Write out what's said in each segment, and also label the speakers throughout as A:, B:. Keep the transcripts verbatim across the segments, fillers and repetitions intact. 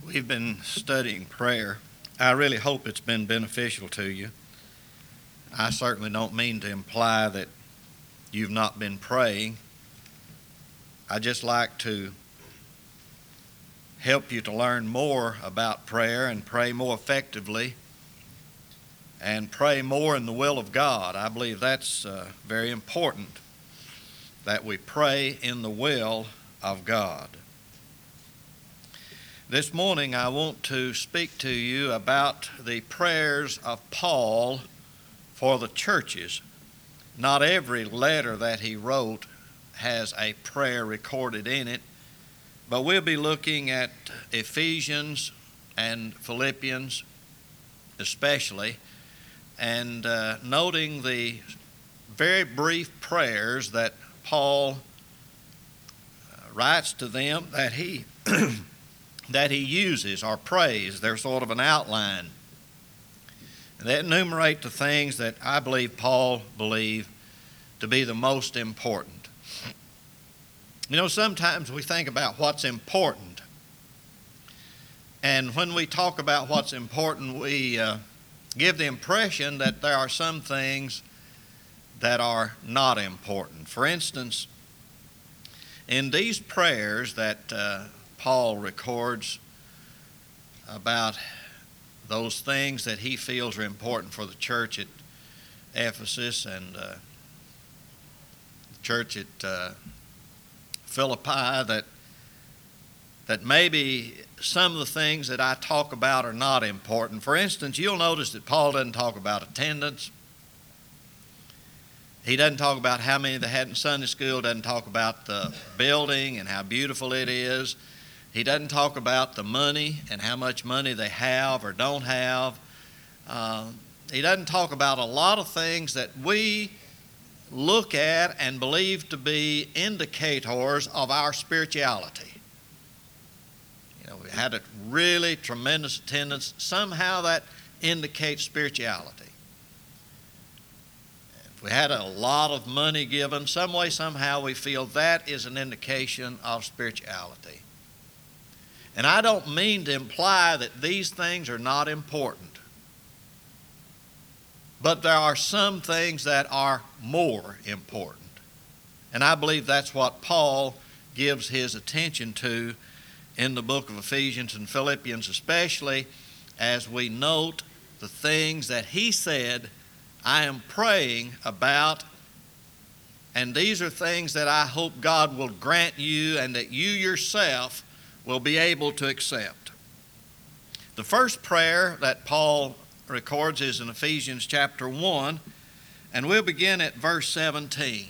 A: We've been studying prayer. I really hope it's been beneficial to you. I certainly don't mean to imply that you've not been praying. I just like to help you to learn more about prayer and pray more effectively and pray more in the will of God. I believe that's uh, very important, that we pray in the will of God. This morning I want to speak to you about the prayers of Paul for the churches. Not every letter that he wrote has a prayer recorded in it, but we'll be looking at Ephesians and Philippians especially, and uh, noting the very brief prayers that Paul uh, writes to them that he that he uses or prays. They're sort of an outline. They enumerate the things that I believe Paul believed to be the most important. You know, sometimes we think about what's important, and when we talk about what's important, we uh, give the impression that there are some things that are not important. For instance, in these prayers that uh, Paul records about those things that he feels are important for the church at Ephesus and uh, the church at uh, Philippi, that that maybe some of the things that I talk about are not important. For instance, you'll notice that Paul doesn't talk about attendance. He doesn't talk about how many they had in Sunday school, doesn't talk about the building and how beautiful it is. He doesn't talk about the money and how much money they have or don't have. Uh, he doesn't talk about a lot of things that we look at and believe to be indicators of our spirituality. You know, we had a really tremendous attendance. Somehow that indicates spirituality. If we had a lot of money given, some way, somehow we feel that is an indication of spirituality. And I don't mean to imply that these things are not important. But there are some things that are more important. And I believe that's what Paul gives his attention to in the book of Ephesians and Philippians, especially as we note the things that he said, I am praying about. And these are things that I hope God will grant you and that you yourself will be able to accept. The first prayer that Paul records is in Ephesians chapter one, and we'll begin at verse seventeen.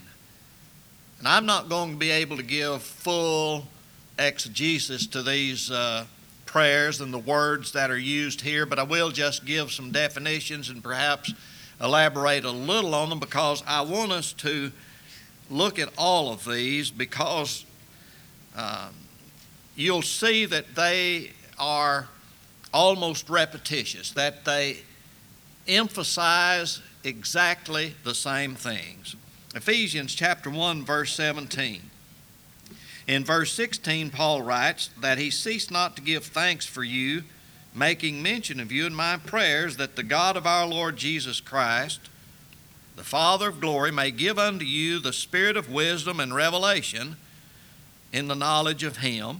A: And I'm not going to be able to give full exegesis to these uh, prayers and the words that are used here, but I will just give some definitions and perhaps elaborate a little on them, because I want us to look at all of these, because um, you'll see that they are almost repetitious, that they emphasize exactly the same things. Ephesians chapter one, verse seventeen. In verse sixteen, Paul writes that he ceased not to give thanks for you, making mention of you in my prayers, that the God of our Lord Jesus Christ, the Father of glory, may give unto you the spirit of wisdom and revelation in the knowledge of him,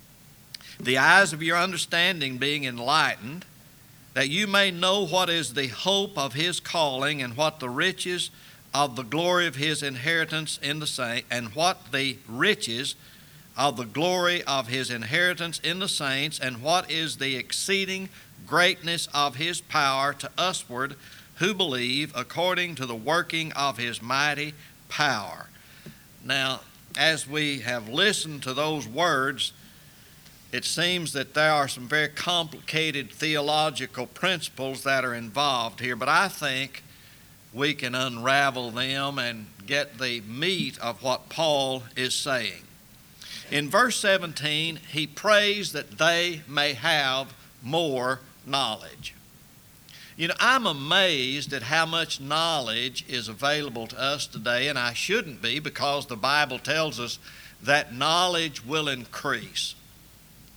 A: the eyes of your understanding being enlightened, that you may know what is the hope of his calling, and what the riches of the glory of his inheritance in the saints, and what the riches of the glory of his inheritance in the saints, and what is the exceeding greatness of his power to usward who believe, according to the working of his mighty power. Now, as we have listened to those words, it seems that there are some very complicated theological principles that are involved here, but I think we can unravel them and get the meat of what Paul is saying. In verse seventeen, he prays that they may have more knowledge. You know, I'm amazed at how much knowledge is available to us today, and I shouldn't be, because the Bible tells us that knowledge will increase.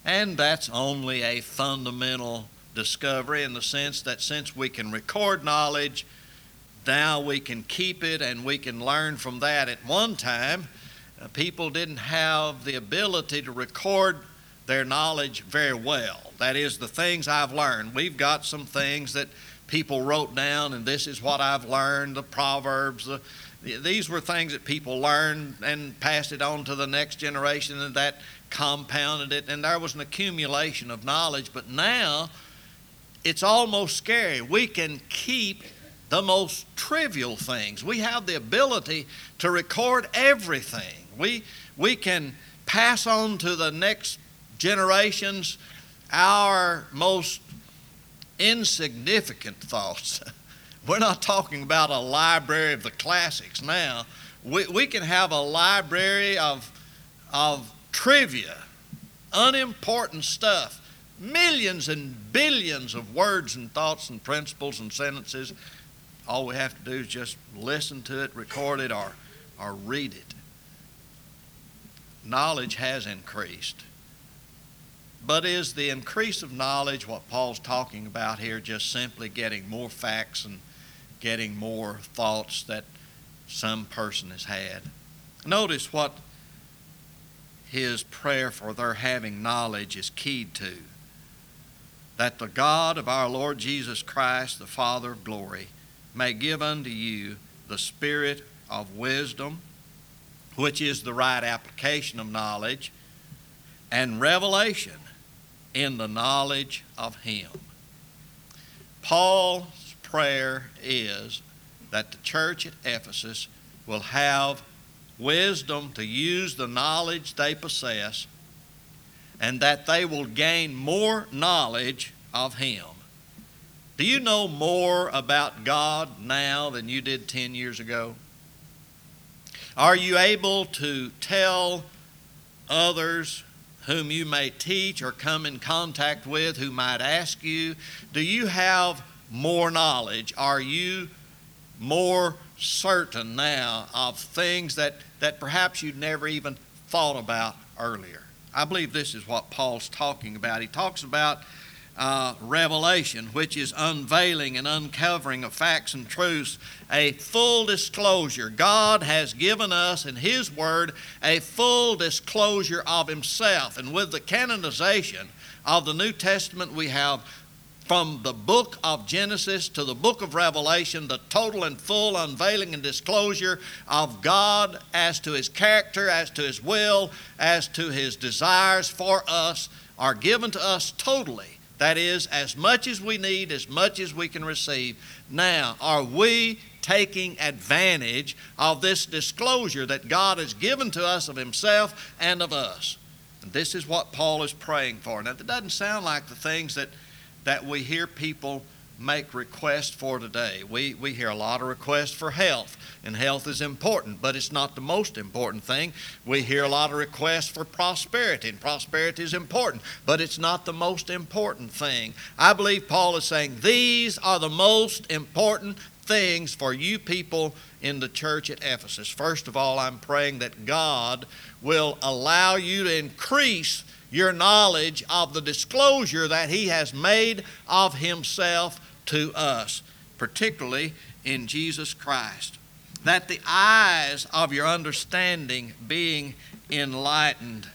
A: And that's only a fundamental discovery in the sense that since we can record knowledge, now we can keep it and we can learn from that. At one time, uh, people didn't have the ability to record their knowledge very well. That is, the things I've learned. We've got some things that people wrote down, and this is what I've learned, the Proverbs. The, these were things that people learned and passed it on to the next generation, and that compounded it, and there was an accumulation of knowledge. But now, it's almost scary. We can keep the most trivial things. We have the ability to record everything. We, we can pass on to the next generations our most insignificant thoughts. We're not talking about a library of the classics now. We, we can have a library of, of trivia, unimportant stuff, millions and billions of words and thoughts and principles and sentences. All we have to do is just listen to it, record it, or, or read it. Knowledge has increased. But is the increase of knowledge, what Paul's talking about here, just simply getting more facts and getting more thoughts that some person has had? Notice what his prayer for their having knowledge is keyed to. That the God of our Lord Jesus Christ, the Father of glory, may give unto you the spirit of wisdom, which is the right application of knowledge, and revelation in the knowledge of Him. Paul's prayer is that the church at Ephesus will have wisdom to use the knowledge they possess, and that they will gain more knowledge of Him. Do you know more about God now than you did ten years ago? Are you able to tell others whom you may teach or come in contact with who might ask you, do you have more knowledge? Are you more certain now of things that, that perhaps you'd never even thought about earlier? I believe this is what Paul's talking about. He talks about Uh, revelation, which is unveiling and uncovering of facts and truths, a full disclosure. God has given us in His Word a full disclosure of Himself. And with the canonization of the New Testament, we have from the book of Genesis to the book of Revelation, the total and full unveiling and disclosure of God as to His character, as to His will, as to His desires for us are given to us totally. That is, as much as we need, as much as we can receive. Now, are we taking advantage of this disclosure that God has given to us of Himself and of us? And this is what Paul is praying for. Now, that doesn't sound like the things that, that we hear people make requests for today. We, we hear a lot of requests for health, and health is important, but it's not the most important thing. We hear a lot of requests for prosperity, and prosperity is important, but it's not the most important thing. I believe Paul is saying these are the most important things for you people in the church at Ephesus. First of all, I'm praying that God will allow you to increase your knowledge of the disclosure that He has made of Himself to us, particularly in Jesus Christ. That the eyes of your understanding being enlightened,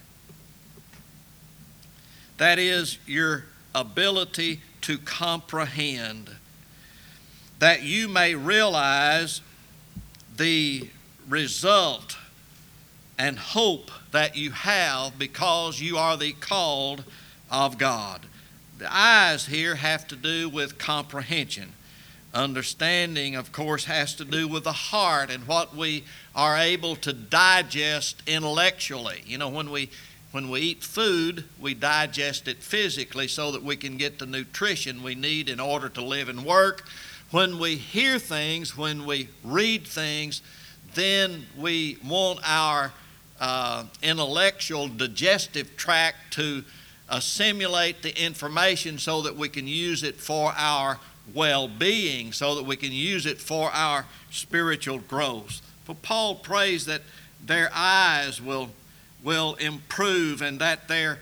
A: that is, your ability to comprehend, that you may realize the result and hope that you have because you are the called of God. The eyes here have to do with comprehension. Understanding, of course, has to do with the heart and what we are able to digest intellectually. You know, when we when we eat food, we digest it physically so that we can get the nutrition we need in order to live and work. When we hear things, when we read things, then we want our Uh, intellectual digestive tract to assimilate the information so that we can use it for our well-being, so that we can use it for our spiritual growth. But Paul prays that their eyes will, will improve and that their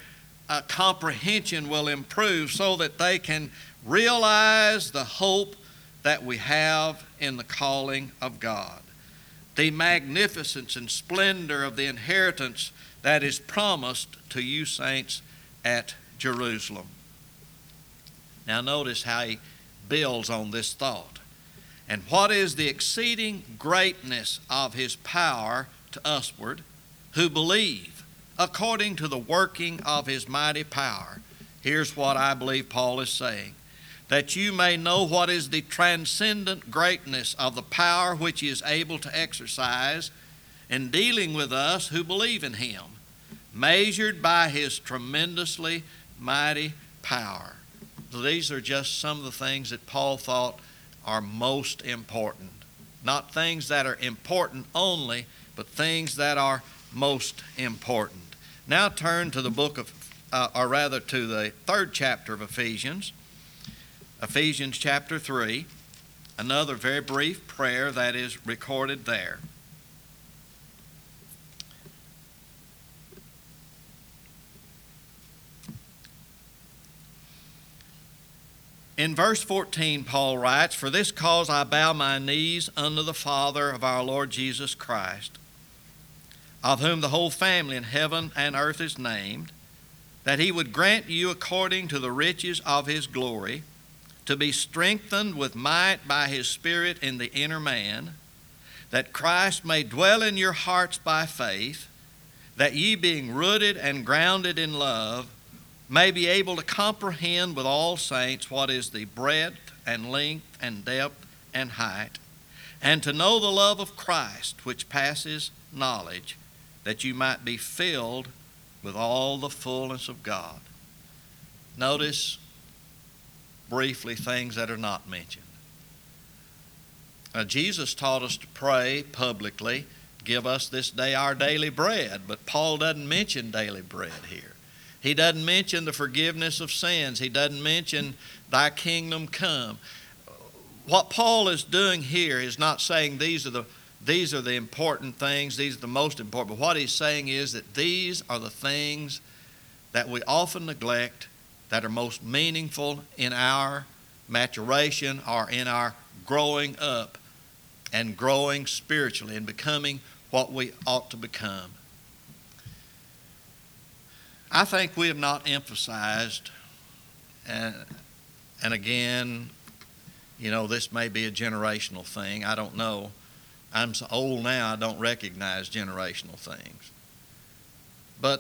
A: uh, comprehension will improve so that they can realize the hope that we have in the calling of God, the magnificence and splendor of the inheritance that is promised to you saints at Jerusalem. Now notice how he builds on this thought. And what is the exceeding greatness of his power to usward, who believe, according to the working of his mighty power. Here's what I believe Paul is saying. That you may know what is the transcendent greatness of the power which he is able to exercise in dealing with us who believe in him, measured by his tremendously mighty power. These are just some of the things that Paul thought are most important. Not things that are important only, but things that are most important. Now turn to the book of, uh, or rather to the third chapter of Ephesians. Ephesians chapter three, another very brief prayer that is recorded there. In verse fourteen, Paul writes, "For this cause I bow my knees unto the Father of our Lord Jesus Christ, of whom the whole family in heaven and earth is named, that he would grant you according to the riches of his glory, to be strengthened with might by his Spirit in the inner man, that Christ may dwell in your hearts by faith, that ye being rooted and grounded in love, may be able to comprehend with all saints what is the breadth and length and depth and height, and to know the love of Christ which passes knowledge, that you might be filled with all the fullness of God." Notice briefly things that are not mentioned. Now, Jesus taught us to pray publicly, "Give us this day our daily bread," but Paul doesn't mention daily bread here. He doesn't mention the forgiveness of sins. He doesn't mention "thy kingdom come." What Paul is doing here is not saying these are the these are the important things, these are the most important, but what he's saying is that these are the things that we often neglect that are most meaningful in our maturation or in our growing up and growing spiritually and becoming what we ought to become. I think we have not emphasized, and, and again, you know, this may be a generational thing. I don't know. I'm so old now, I don't recognize generational things. But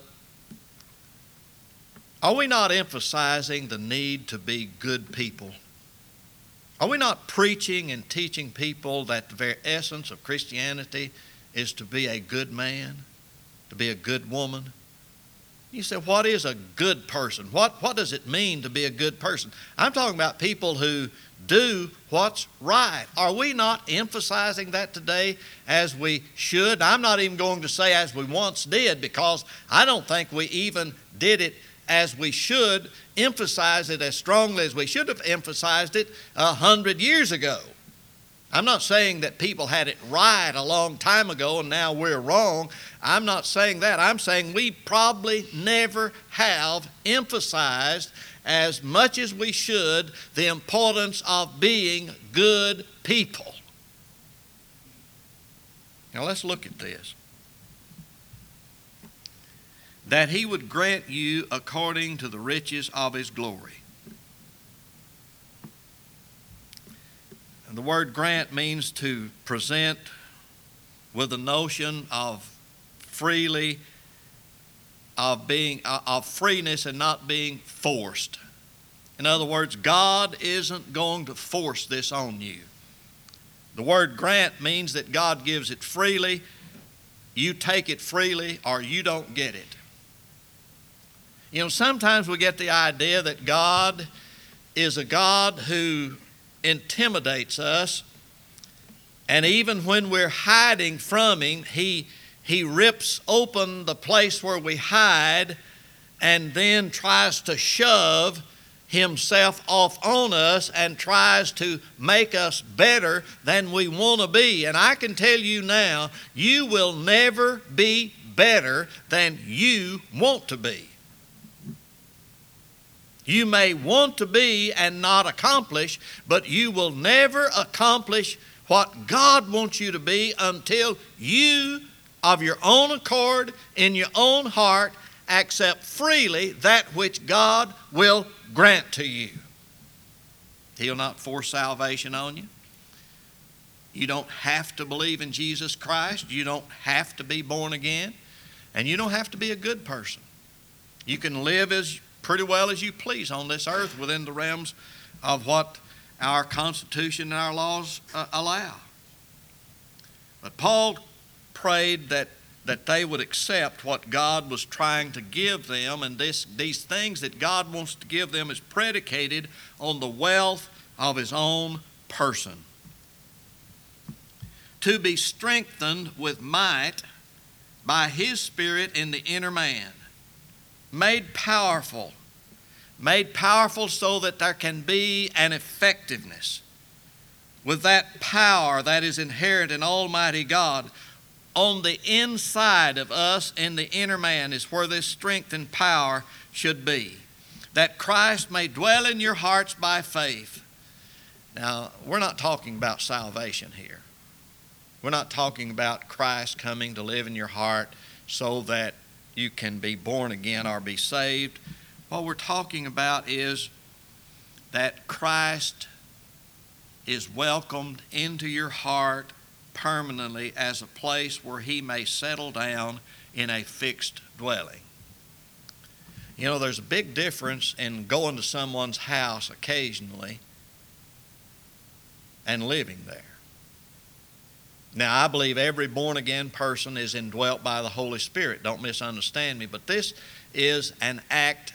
A: are we not emphasizing the need to be good people? Are we not preaching and teaching people that the very essence of Christianity is to be a good man, to be a good woman? You say, what is a good person? What, what does it mean to be a good person? I'm talking about people who do what's right. Are we not emphasizing that today as we should? I'm not even going to say as we once did, because I don't think we even did it as we should, emphasize it as strongly as we should have emphasized it a hundred years ago. I'm not saying that people had it right a long time ago and now we're wrong. I'm not saying that. I'm saying we probably never have emphasized as much as we should the importance of being good people. Now let's look at this. That he would grant you according to the riches of his glory. And the word grant means to present with the notion of freely, of being, of freeness and not being forced. In other words, God isn't going to force this on you. The word grant means that God gives it freely. You take it freely or you don't get it. You know, sometimes we get the idea that God is a God who intimidates us, and even when we're hiding from him, he, he rips open the place where we hide and then tries to shove himself off on us and tries to make us better than we want to be. And I can tell you now, you will never be better than you want to be. You may want to be and not accomplish, but you will never accomplish what God wants you to be until you, of your own accord, in your own heart, accept freely that which God will grant to you. He'll not force salvation on you. You don't have to believe in Jesus Christ. You don't have to be born again. And you don't have to be a good person. You can live as pretty well as you please on this earth within the realms of what our Constitution and our laws uh, allow. But Paul prayed that, that they would accept what God was trying to give them, and this, these things that God wants to give them is predicated on the wealth of His own person. To be strengthened with might by His Spirit in the inner man, made powerful, made powerful so that there can be an effectiveness. With that power that is inherent in Almighty God, on the inside of us in the inner man is where this strength and power should be. That Christ may dwell in your hearts by faith. Now, we're not talking about salvation here. We're not talking about Christ coming to live in your heart so that you can be born again or be saved. What we're talking about is that Christ is welcomed into your heart permanently as a place where He may settle down in a fixed dwelling. You know, there's a big difference in going to someone's house occasionally and living there. Now, I believe every born-again person is indwelt by the Holy Spirit. Don't misunderstand me. But this is an act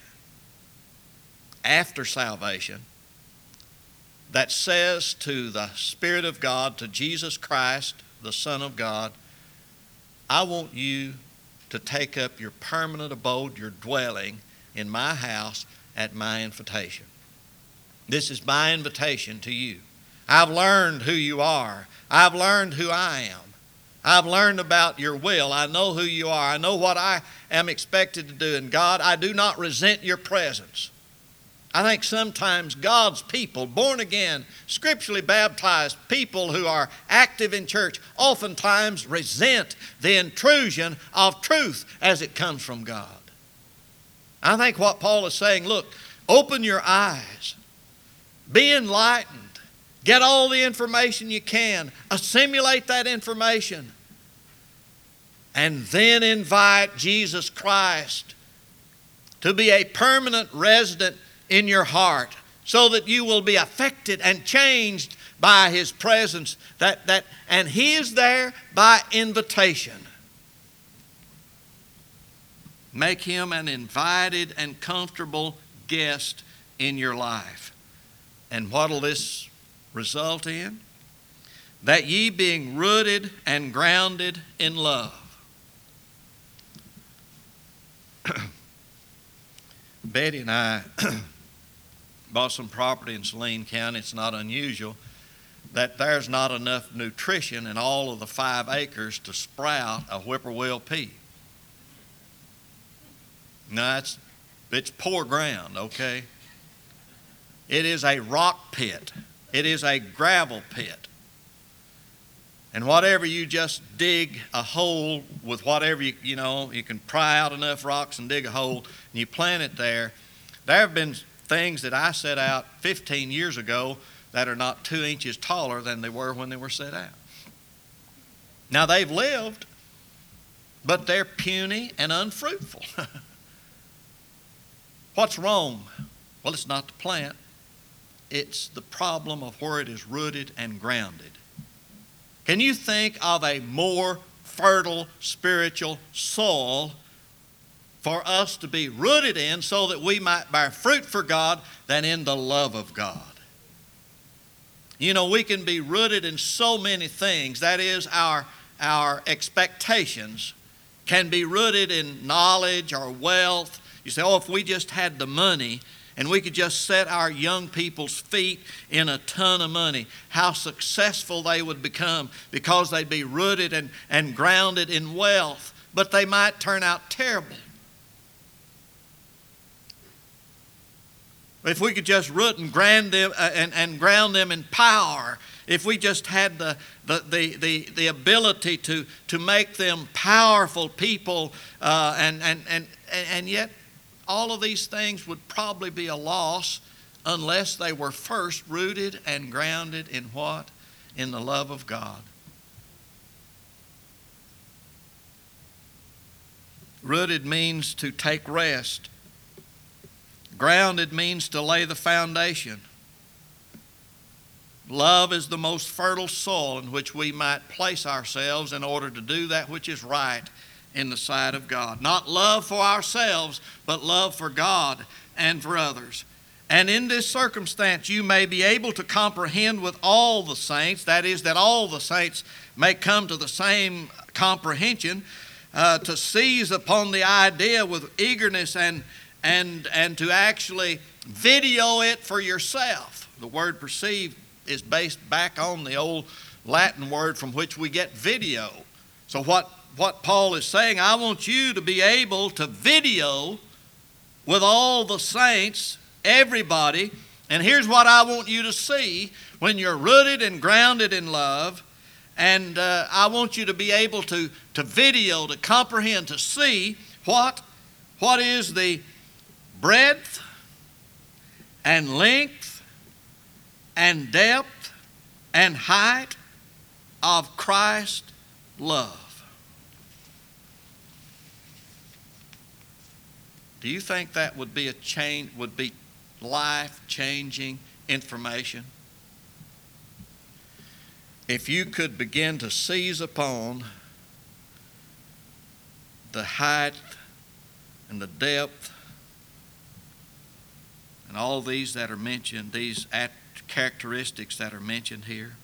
A: after salvation that says to the Spirit of God, to Jesus Christ, the Son of God, I want you to take up your permanent abode, your dwelling in my house at my invitation. This is my invitation to you. I've learned who you are. I've learned who I am. I've learned about your will. I know who you are. I know what I am expected to do. And God, I do not resent your presence. I think sometimes God's people, born again, scripturally baptized people who are active in church, oftentimes resent the intrusion of truth as it comes from God. I think what Paul is saying, look, open your eyes. Be enlightened. Get all the information you can. Assimilate that information. And then invite Jesus Christ to be a permanent resident in your heart so that you will be affected and changed by His presence. That, that, and He is there by invitation. Make Him an invited and comfortable guest in your life. And what will this result in? That ye being rooted and grounded in love. Betty and I bought some property in Saline County. It's not unusual that there's not enough nutrition in all of the five acres to sprout a whippoorwill pea. No, it's, it's poor ground, okay? It is a rock pit. It is a gravel pit. And whatever you just dig a hole with whatever you, you know, you can pry out enough rocks and dig a hole and you plant it there. There have been things that I set out fifteen years ago that are not two inches taller than they were when they were set out. Now they've lived, but they're puny and unfruitful. What's wrong? Well, it's not the plant. It's the problem of where it is rooted and grounded. Can you think of a more fertile spiritual soil for us to be rooted in so that we might bear fruit for God than in the love of God? You know, we can be rooted in so many things. That is, our, our expectations can be rooted in knowledge or wealth. You say, oh, if we just had the money and we could just set our young people's feet in a ton of money, how successful they would become because they'd be rooted and, and grounded in wealth. But they might turn out terrible. If we could just root and ground them, uh, and, and ground them in power, if we just had the, the, the, the, the ability to, to make them powerful people, uh, and, and, and, and yet all of these things would probably be a loss unless they were first rooted and grounded in what? In the love of God. Rooted means to take rest. Grounded means to lay the foundation. Love is the most fertile soil in which we might place ourselves in order to do that which is right in the sight of God. Not love for ourselves, but love for God and for others. And in this circumstance, you may be able to comprehend with all the saints, that is, that all the saints may come to the same comprehension, uh, to seize upon the idea with eagerness and, and, and to actually video it for yourself. The word perceive is based back on the old Latin word from which we get video. So what, what Paul is saying, I want you to be able to video with all the saints, everybody, and here's what I want you to see when you're rooted and grounded in love, and uh, I want you to be able to, to video, to comprehend, to see what, what is the breadth and length and depth and height of Christ's love. Do you think that would be a change, would be life-changing information? If you could begin to seize upon the height and the depth and all these that are mentioned, these characteristics that are mentioned here,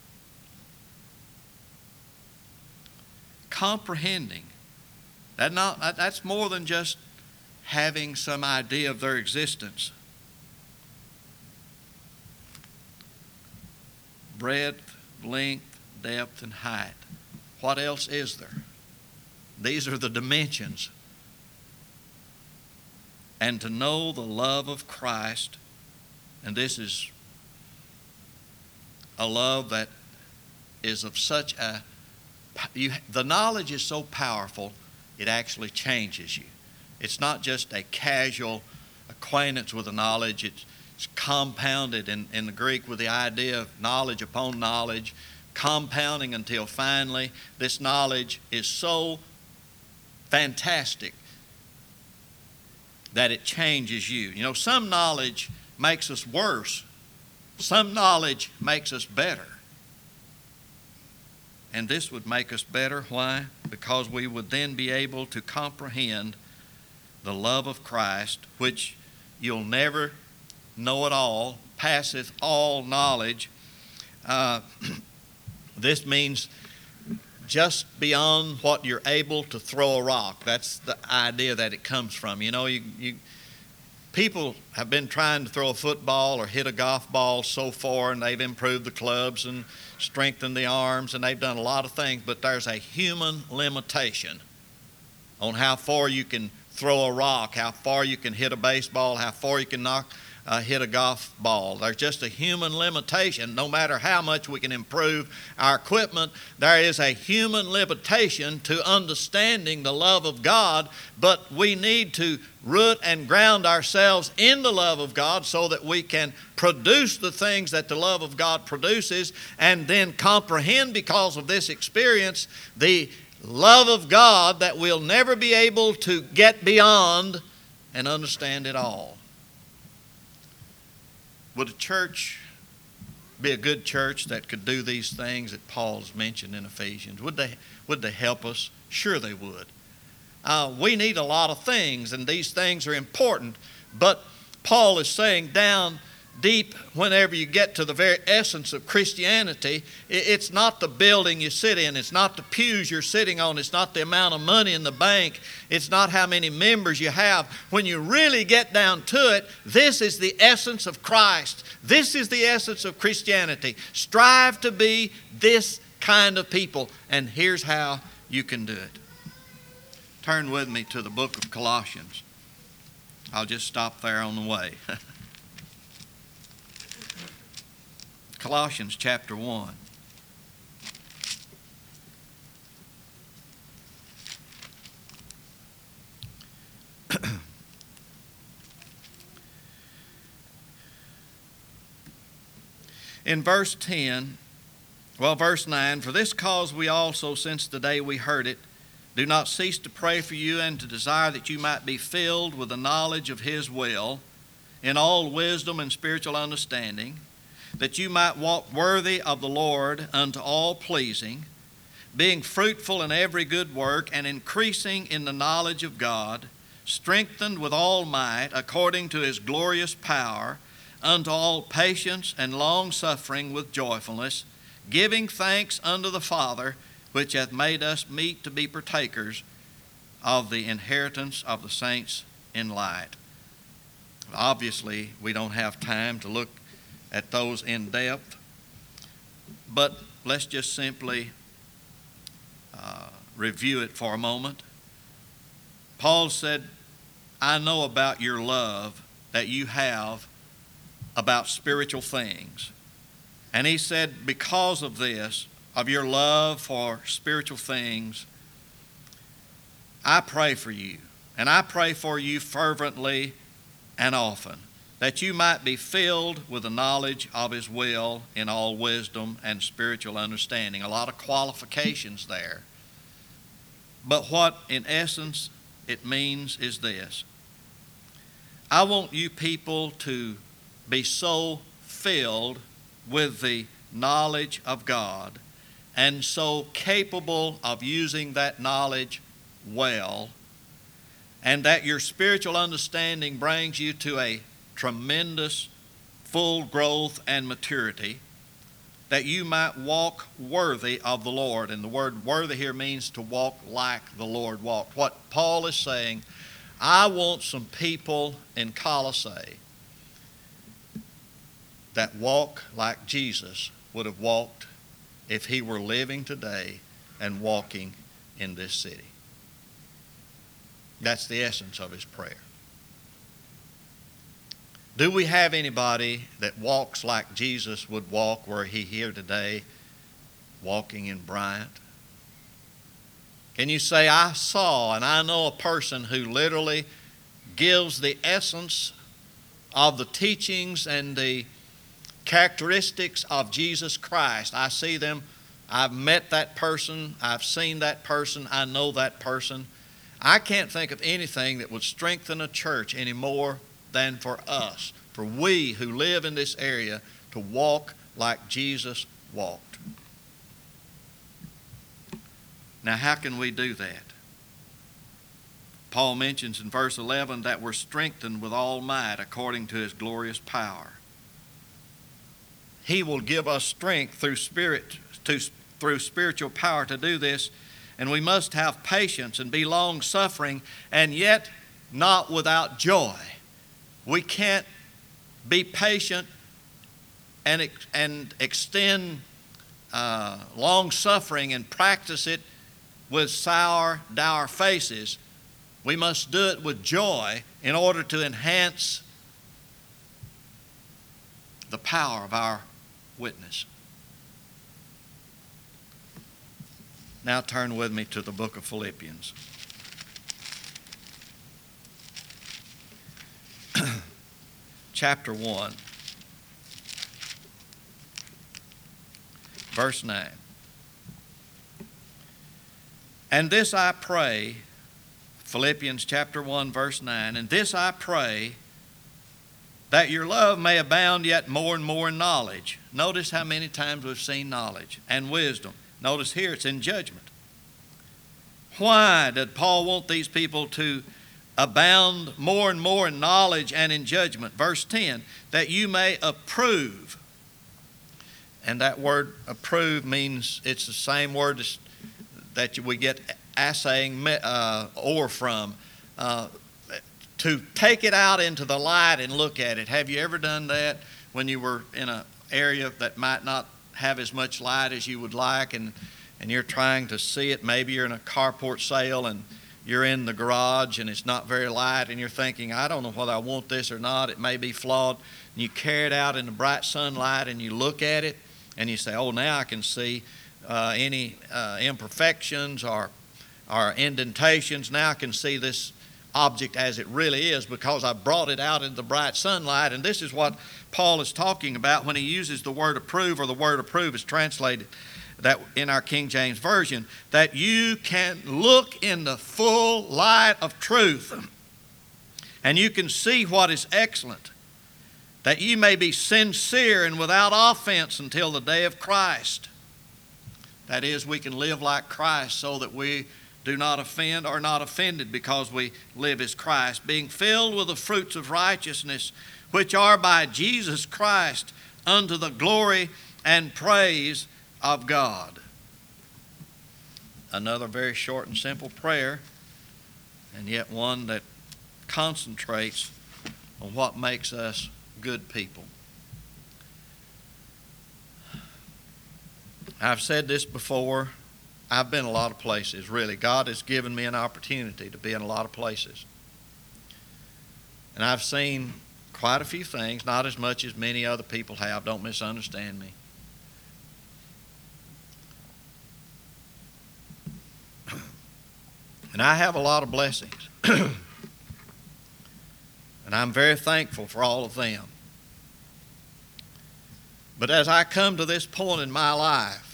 A: comprehending, that not, that's more than just having some idea of their existence. Breadth, length, depth, and height. What else is there? These are the dimensions. And to know the love of Christ, and this is a love that is of such a, you, the knowledge is so powerful, it actually changes you. It's not just a casual acquaintance with the knowledge. It's, it's compounded in, in the Greek with the idea of knowledge upon knowledge, compounding until finally this knowledge is so fantastic that it changes you. You know, some knowledge makes us worse. Some knowledge makes us better. And this would make us better. Why? Because we would then be able to comprehend the love of Christ, which you'll never know it all, passeth all knowledge. Uh, this means just beyond what you're able to throw a rock. That's the idea that it comes from. You know, you, you people have been trying to throw a football or hit a golf ball so far, and they've improved the clubs and strengthened the arms, and they've done a lot of things, but there's a human limitation on how far you can throw a rock, how far you can hit a baseball, how far you can knock, uh, hit a golf ball. There's just a human limitation. No matter how much we can improve our equipment, there is a human limitation to understanding the love of God, but we need to root and ground ourselves in the love of God so that we can produce the things that the love of God produces, and then comprehend, because of this experience, the love of God that we'll never be able to get beyond and understand it all. Would a church be a good church that could do these things that Paul's mentioned in Ephesians? Would they, would they help us? Sure they would. Uh, we need a lot of things, and these things are important, but Paul is saying down deep, whenever you get to the very essence of Christianity, it's not the building you sit in, it's not the pews you're sitting on, it's not the amount of money in the bank, it's not how many members you have. When you really get down to it, this is the essence of Christ. This is the essence of Christianity. Strive to be this kind of people, and here's how you can do it. Turn with me to the book of Colossians. I'll just stop there on the way. Colossians chapter one. In verse ten, well, verse nine, for this cause we also, since the day we heard it, do not cease to pray for you and to desire that you might be filled with the knowledge of His will, in all wisdom and spiritual understanding, that you might walk worthy of the Lord unto all pleasing, being fruitful in every good work and increasing in the knowledge of God, strengthened with all might according to His glorious power, unto all patience and long suffering with joyfulness, giving thanks unto the Father, which hath made us meet to be partakers of the inheritance of the saints in light. Obviously, we don't have time to look at those in depth, but let's just simply uh, review it for a moment. Paul said, I know about your love that you have about spiritual things. And he said, because of this, of your love for spiritual things, I pray for you. And I pray for you fervently and often, that you might be filled with the knowledge of His will in all wisdom and spiritual understanding. A lot of qualifications there. But what in essence it means is this. I want you people to be so filled with the knowledge of God and so capable of using that knowledge well, and that your spiritual understanding brings you to a tremendous full growth and maturity, that you might walk worthy of the Lord. And the word worthy here means to walk like the Lord walked. What Paul is saying, I want some people in Colossae that walk like Jesus would have walked if He were living today and walking in this city. That's the essence of his prayer. Do we have anybody that walks like Jesus would walk were He here today, walking in Bryant? Can you say, I saw and I know a person who literally gives the essence of the teachings and the characteristics of Jesus Christ? I see them. I've met that person. I've seen that person. I know that person. I can't think of anything that would strengthen a church any more than for us, for we who live in this area, to walk like Jesus walked. Now, how can we do that? Paul mentions in verse eleven that we're strengthened with all might according to His glorious power. He will give us strength through spirit, to, through spiritual power to do this, and we must have patience and be long-suffering, and yet not without joy. We can't be patient and, ex- and extend uh, long-suffering and practice it with sour, dour faces. We must do it with joy in order to enhance the power of our witness. Now turn with me to the book of Philippians. Chapter one, verse nine. And this I pray, Philippians chapter one, verse nine, and this I pray, that your love may abound yet more and more in knowledge. Notice how many times we've seen knowledge and wisdom. Notice here it's in judgment. Why did Paul want these people to abound more and more in knowledge and in judgment? Verse ten, that you may approve. And that word approve means it's the same word that we get assaying uh, ore from. Uh, to take it out into the light and look at it. Have you ever done that when you were in an area that might not have as much light as you would like, and, and you're trying to see it? Maybe you're in a carport sale and you're in the garage and it's not very light and you're thinking, I don't know whether I want this or not. It may be flawed. And you carry it out in the bright sunlight and you look at it and you say, oh, now I can see uh, any uh, imperfections or, or indentations. Now I can see this object as it really is because I brought it out in the bright sunlight. And this is what Paul is talking about when he uses the word approve, or the word approve is translated that in our King James Version, that you can look in the full light of truth and you can see what is excellent, that you may be sincere and without offense until the day of Christ. That is, we can live like Christ so that we do not offend or not offended because we live as Christ, being filled with the fruits of righteousness, which are by Jesus Christ unto the glory and praise of God. Another very short and simple prayer, and yet one that concentrates on what makes us good people. I've said this before. I've been a lot of places, really. God has given me an opportunity to be in a lot of places. And I've seen quite a few things, not as much as many other people have. Don't misunderstand me. And I have a lot of blessings. And I'm very thankful for all of them. But as I come to this point in my life,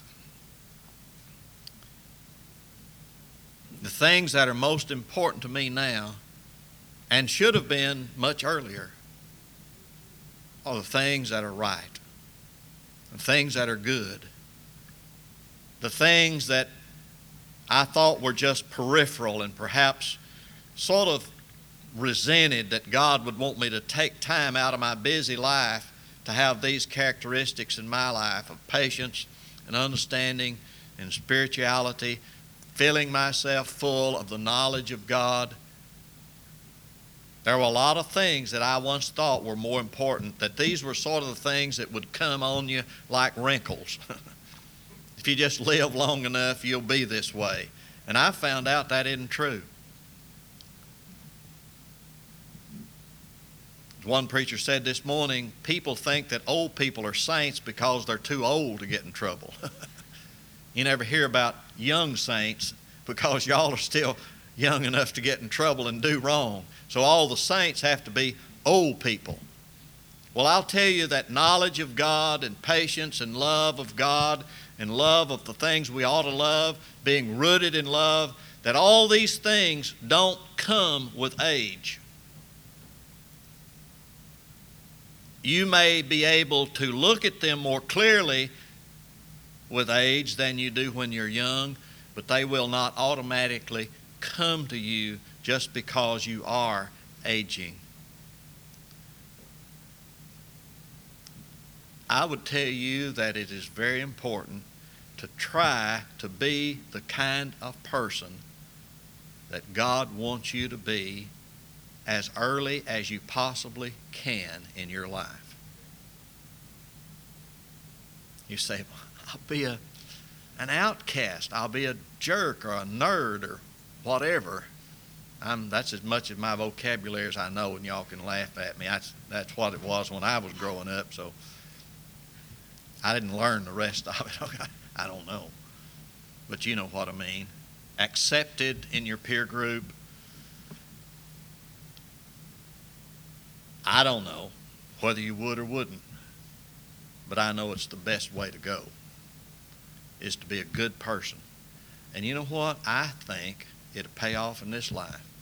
A: the things that are most important to me now, and should have been much earlier, are the things that are right, the things that are good, the things that I thought were just peripheral and perhaps sort of resented that God would want me to take time out of my busy life to have these characteristics in my life of patience and understanding and spirituality, filling myself full of the knowledge of God. There were a lot of things that I once thought were more important, that these were sort of the things that would come on you like wrinkles. If you just live long enough, you'll be this way. And I found out that isn't true. One preacher said this morning, people think that old people are saints because they're too old to get in trouble. You never hear about young saints because y'all are still young enough to get in trouble and do wrong. So all the saints have to be old people. Well, I'll tell you that knowledge of God and patience and love of God and love of the things we ought to love, being rooted in love, that all these things don't come with age. You may be able to look at them more clearly with age than you do when you're young, but they will not automatically come to you just because you are aging. I would tell you that it is very important to try to be the kind of person that God wants you to be as early as you possibly can in your life. You say, well, I'll be a, an outcast. I'll be a jerk or a nerd or whatever. I'm, that's as much of my vocabulary as I know, and y'all can laugh at me. That's, that's what it was when I was growing up, so I didn't learn the rest of it. I don't know. But you know what I mean. Accepted in your peer group. I don't know whether you would or wouldn't, but I know it's the best way to go, is to be a good person. And you know what? I think it'll pay off in this life.